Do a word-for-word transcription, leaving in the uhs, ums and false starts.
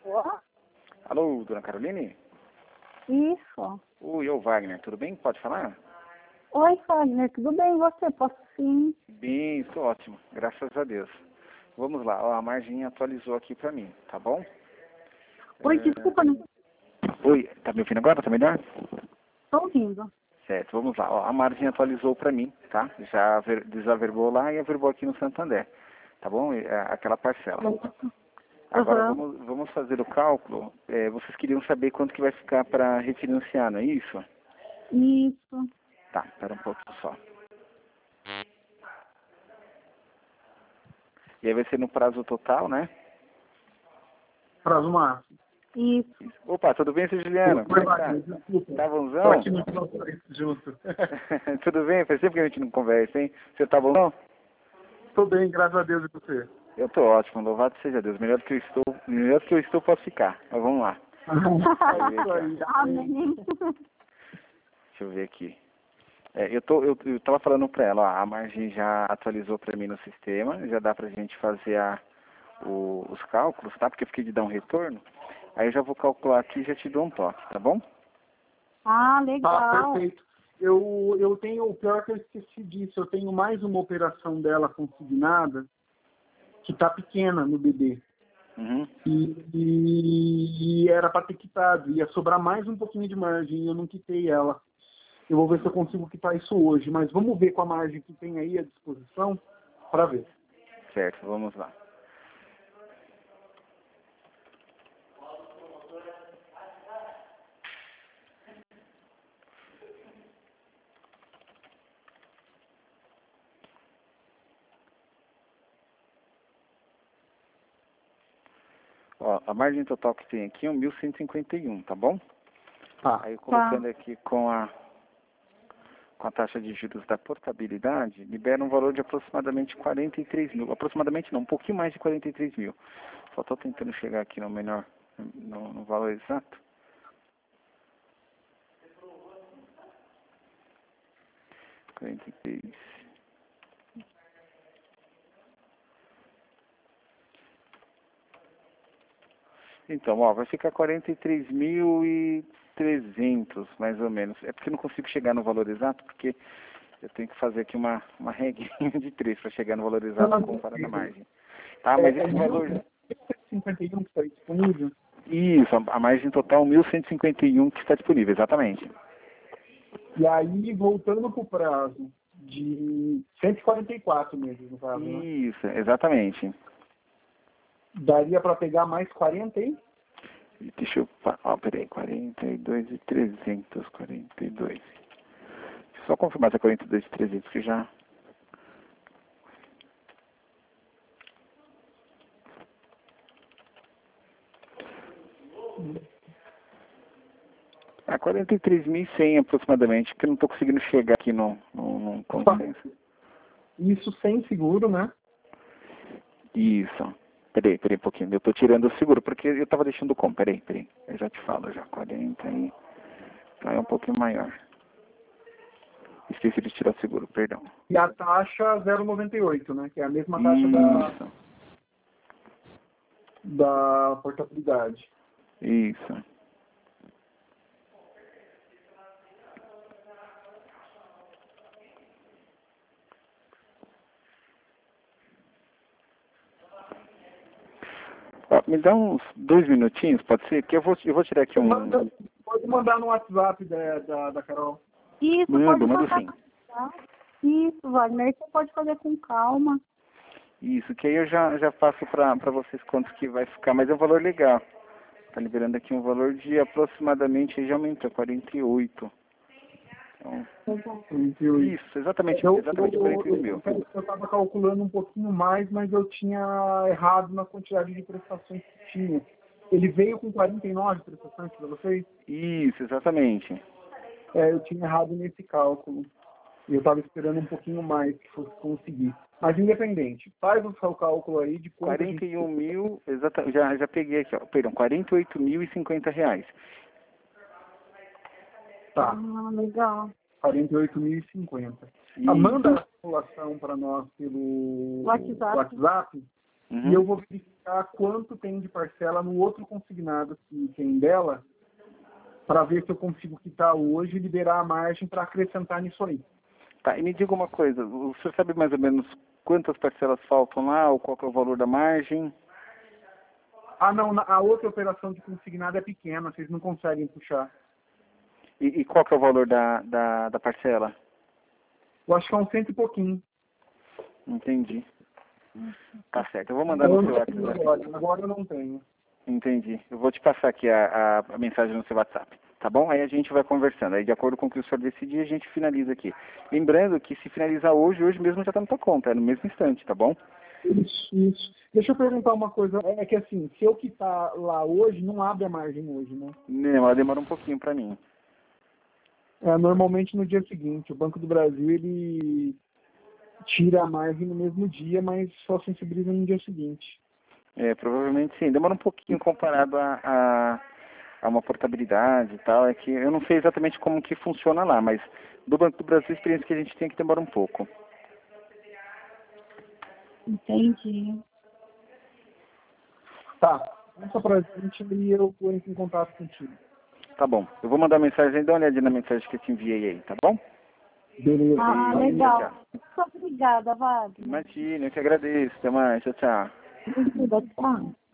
Ó, Alô, dona Caroline? isso. Oi, é o Wagner, tudo bem? Pode falar? Oi, Wagner, tudo bem? E você? Posso sim? Bem, estou ótimo, graças a Deus. Vamos lá, ó, a Margem atualizou aqui pra mim, tá bom? Oi, É... desculpa, não Oi, tá me ouvindo agora? Tá melhor? estou ouvindo. Certo, vamos lá. Ó, a Margem atualizou pra mim, tá? Já aver- desaverbou lá e averbou aqui no Santander, tá bom? É, aquela parcela. Agora Aham. vamos, vamos fazer o cálculo. É, vocês queriam saber quanto que vai ficar para refinanciar, não é isso? Isso. Tá, espera um pouco só. E aí vai ser no prazo total, né? Prazo máximo. Isso. Opa, tudo bem, seu Juliano? Como é que tá? Desculpa. Tá Tô bonzão? aqui no junto. Tudo bem? Faz tempo que a gente não conversa, hein? Você tá bonzão? Tô bem, graças a Deus, e você? Eu tô ótimo, louvado seja Deus. Melhor do que eu estou, melhor do que eu estou posso ficar. Mas vamos lá. É isso aí. Amém. Deixa eu ver aqui. É, eu, tô, eu, eu tava falando pra ela, ó, a Margem já atualizou pra mim no sistema, já dá pra gente fazer a, o, os cálculos, tá? Porque eu fiquei de dar um retorno. Aí eu já vou calcular aqui e já te dou um toque, tá bom? Ah, Tá, legal. perfeito. Eu, eu tenho, o pior é que eu esqueci disso, eu tenho mais uma operação dela consignada, que tá pequena no B D. Uhum. E, e, e era para ter quitado, ia sobrar mais um pouquinho de margem, e eu não quitei ela. Eu vou ver se eu consigo quitar isso hoje, mas vamos ver com a margem que tem aí à disposição para ver. Certo, vamos lá. Ó, a margem total que tem aqui é um mil cento e cinquenta e um, tá bom? Tá. Aí colocando aqui com a, com a taxa de juros da portabilidade, libera um valor de aproximadamente quarenta e três mil. Aproximadamente não, um pouquinho mais de quarenta e três mil. Só estou tentando chegar aqui no menor, no, no valor exato. quarenta e três. Então, ó, vai ficar quarenta e três mil e trezentos, mais ou menos. É porque eu não consigo chegar no valor exato, porque eu tenho que fazer aqui uma, uma regrinha de três para chegar no valor exato comparado à margem. Tá, mas É, é esse valor... mil cento e cinquenta e um que está disponível? Isso, a margem total mil cento e cinquenta e um que está disponível, exatamente. E aí, voltando para o prazo de cento e quarenta e quatro meses, no caso, né? Isso, exatamente. Daria para pegar mais quarenta aí? Deixa eu... Ó, peraí, quarenta e dois e trezentos, quarenta e dois. Deixa eu só confirmar se é quarenta e dois e trezentos que já... É quarenta e três mil e cem aproximadamente, porque eu não estou conseguindo chegar aqui no, no, no consenso. Isso sem seguro, né? Isso. Peraí, peraí um pouquinho. Eu estou tirando o seguro, porque eu estava deixando como. Peraí, peraí. Eu já te falo já. quarenta e... Então é um pouquinho maior. Esqueci de tirar o seguro, perdão. E a taxa zero vírgula noventa e oito, né? Que é a mesma taxa da, Isso. da portabilidade. Isso. Ó, me dá uns dois minutinhos, pode ser? Que eu vou, eu vou tirar aqui um... Manda- Pode mandar no WhatsApp da, da, da Carol. Isso, Mando, pode mando mandar. sim. Isso, Wagner, você pode fazer com calma. Isso, que aí eu já, já passo para vocês quanto que vai ficar, mas é um valor legal. Tá liberando aqui um valor de aproximadamente, aí já aumentou, quarenta e oito. Então, quarenta e oito. isso, exatamente, Eu exatamente quarenta e oito mil. eu estava calculando um pouquinho mais, mas eu tinha errado na quantidade de prestações que tinha. Ele veio com quarenta e nove prestações para vocês? Isso, exatamente. É, eu tinha errado nesse cálculo. E eu estava esperando um pouquinho mais que fosse conseguir. Mas independente, faz o seu cálculo aí de quanto a quarenta gente... e um mil, exatamente, já, já peguei aqui, ó, perdão, quarenta e oito mil e cinquenta reais. Tá, Ah, legal. quarenta e oito mil e cinquenta. Isso. Ah, manda a simulação para nós pelo WhatsApp. WhatsApp, Uhum. E eu vou verificar quanto tem de parcela no outro consignado que tem dela, para ver se eu consigo quitar hoje e liberar a margem para acrescentar nisso aí. Tá, e me diga uma coisa, o senhor sabe mais ou menos quantas parcelas faltam lá, ou qual que é o valor da margem? Ah, não, na- a outra operação de consignado é pequena, vocês não conseguem puxar. E, e qual que é o valor da, da, da parcela? Eu acho que é um cento e pouquinho. Entendi. Tá certo, eu vou mandar Eu no seu não tenho WhatsApp. agora, agora eu não tenho. Entendi. Eu vou te passar aqui a, a, a mensagem no seu WhatsApp, tá bom? Aí a gente vai conversando. Aí de acordo com o que o senhor decidir, a gente finaliza aqui. Lembrando que se finalizar hoje, hoje mesmo já está na tua conta, é no mesmo instante, tá bom? Isso, isso. Deixa eu perguntar uma coisa. É que assim, se eu quitar lá hoje, não abre a margem hoje, né? Não, ela demora um pouquinho para mim. É, normalmente no dia seguinte. O Banco do Brasil, ele tira a margem no mesmo dia, mas só sensibiliza no dia seguinte. É, provavelmente sim. Demora um pouquinho comparado a, a, a uma portabilidade e tal. É que eu não sei exatamente como que funciona lá, mas do Banco do Brasil a experiência que a gente tem é que demora um pouco. Entendi. Tá. Passa pra gente e eu vou entrar em contato contigo. Tá bom. Eu vou mandar mensagem aí, dá uma olhadinha na mensagem que eu te enviei aí, tá bom? Beleza. Ah, Tchau, legal. tchau. Muito obrigada, Wagner. Imagina, eu que agradeço. Até mais. Tchau, tchau. Muito obrigada.